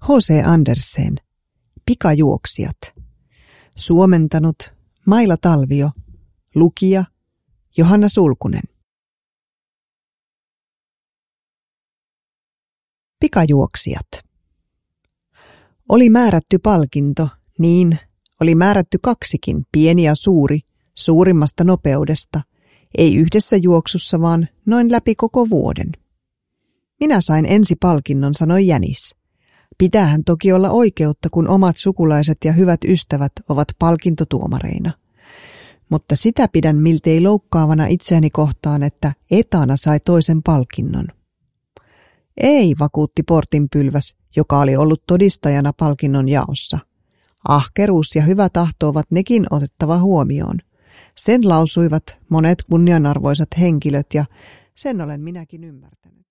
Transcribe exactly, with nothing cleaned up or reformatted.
H C Andersen, Pikajuoksijat. Suomentanut Maila Talvio, lukija Johanna Sulkunen. Pikajuoksijat. Oli määrätty palkinto, niin oli määrätty kaksikin, pieni ja suuri, suurimmasta nopeudesta, ei yhdessä juoksussa, vaan noin läpi koko vuoden. Minä sain ensipalkinnon, sanoi Jänis. Pitäähän toki olla oikeutta, kun omat sukulaiset ja hyvät ystävät ovat palkintotuomareina. Mutta sitä pidän miltei loukkaavana itseäni kohtaan, että Etana sai toisen palkinnon. Ei, vakuutti portinpylväs, joka oli ollut todistajana palkinnon jaossa. Ahkeruus ja hyvä tahto ovat nekin otettava huomioon. Sen lausuivat monet kunnianarvoisat henkilöt ja sen olen minäkin ymmärtänyt.